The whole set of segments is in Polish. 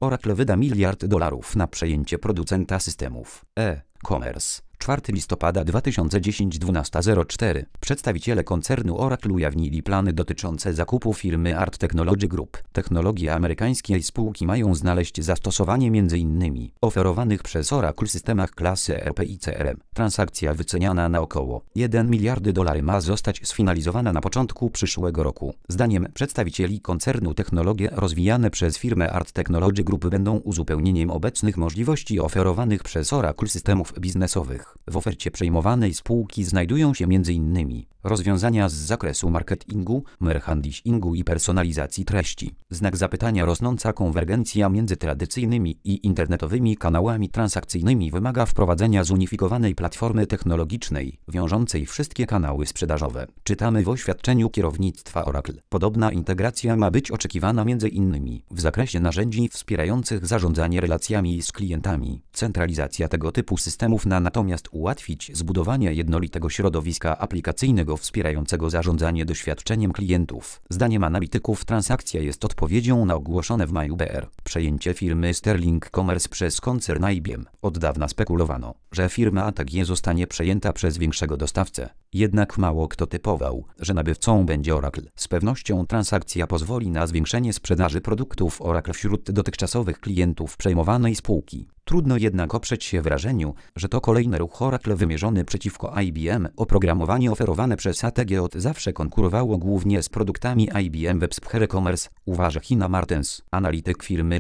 Oracle wyda $1 miliard na przejęcie producenta systemów e-commerce. 4 listopada 2010 12:04. Przedstawiciele koncernu Oracle ujawnili plany dotyczące zakupu firmy Art Technology Group. Technologie amerykańskiej spółki mają znaleźć zastosowanie m.in. oferowanych przez Oracle systemach klasy ERP i CRM. Transakcja wyceniana na około $1 miliard ma zostać sfinalizowana na początku przyszłego roku. Zdaniem przedstawicieli koncernu technologie rozwijane przez firmę Art Technology Group będą uzupełnieniem obecnych możliwości oferowanych przez Oracle systemów biznesowych. W ofercie przejmowanej spółki znajdują się m.in. rozwiązania z zakresu marketingu, merchandisingu i personalizacji treści. Znak zapytania: rosnąca konwergencja między tradycyjnymi i internetowymi kanałami transakcyjnymi wymaga wprowadzenia zunifikowanej platformy technologicznej, wiążącej wszystkie kanały sprzedażowe. Czytamy w oświadczeniu kierownictwa Oracle. Podobna integracja ma być oczekiwana m.in. w zakresie narzędzi wspierających zarządzanie relacjami z klientami. Centralizacja tego typu systemów natomiast ułatwić zbudowanie jednolitego środowiska aplikacyjnego wspierającego zarządzanie doświadczeniem klientów. Zdaniem analityków transakcja jest odpowiedzią na ogłoszone w maju przejęcie firmy Sterling Commerce przez koncern IBM. Od dawna spekulowano, że firma ATG zostanie przejęta przez większego dostawcę. Jednak mało kto typował, że nabywcą będzie Oracle. Z pewnością transakcja pozwoli na zwiększenie sprzedaży produktów Oracle wśród dotychczasowych klientów przejmowanej spółki. Trudno jednak oprzeć się wrażeniu, że to kolejny ruch Oracle wymierzony przeciwko IBM. Oprogramowanie oferowane przez ATG od zawsze konkurowało głównie z produktami IBM Websphere Commerce, uważa Hina Martens, analityk firmy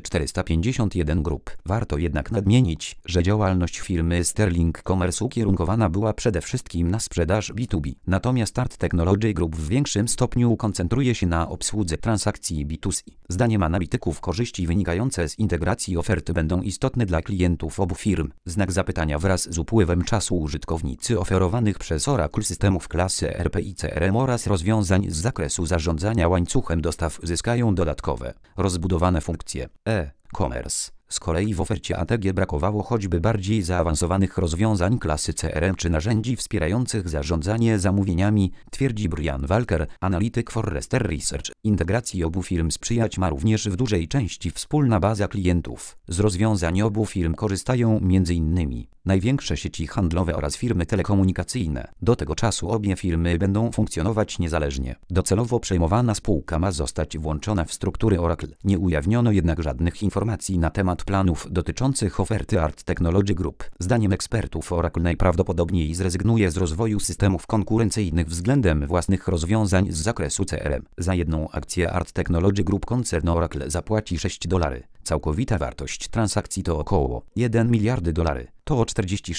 451 Group. Warto jednak nadmienić, że działalność firmy Sterling Commerce ukierunkowana była przede wszystkim na sprzedaż B2B. Natomiast Art Technology Group w większym stopniu koncentruje się na obsłudze transakcji B2C. Zdaniem analityków korzyści wynikające z integracji oferty będą istotne dla klientów obu firm. Znak zapytania: wraz z upływem czasu użytkownicy oferowanych przez Oracle systemów klasy ERP i CRM oraz rozwiązań z zakresu zarządzania łańcuchem dostaw zyskają dodatkowe, rozbudowane funkcje e-commerce. Z kolei w ofercie ATG brakowało choćby bardziej zaawansowanych rozwiązań klasy CRM czy narzędzi wspierających zarządzanie zamówieniami, twierdzi Brian Walker, analityk Forrester Research. Integracji obu firm sprzyjać ma również w dużej części wspólna baza klientów. Z rozwiązań obu firm korzystają m.in. największe sieci handlowe oraz firmy telekomunikacyjne. Do tego czasu obie firmy będą funkcjonować niezależnie. Docelowo przejmowana spółka ma zostać włączona w struktury Oracle. Nie ujawniono jednak żadnych informacji na temat planów dotyczących oferty Art Technology Group. Zdaniem ekspertów Oracle najprawdopodobniej zrezygnuje z rozwoju systemów konkurencyjnych względem własnych rozwiązań z zakresu CRM. Za jedną akcję Art Technology Group koncern Oracle zapłaci $6. Całkowita wartość transakcji to około $1 miliard. To o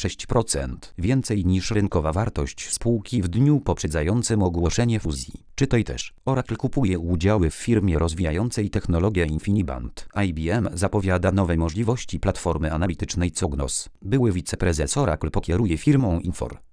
46% więcej niż rynkowa wartość spółki w dniu poprzedzającym ogłoszenie fuzji. Czytaj też: Oracle kupuje udziały w firmie rozwijającej technologię InfiniBand. IBM zapowiada nowe możliwości platformy analitycznej Cognos. Były wiceprezes Oracle pokieruje firmą Infor.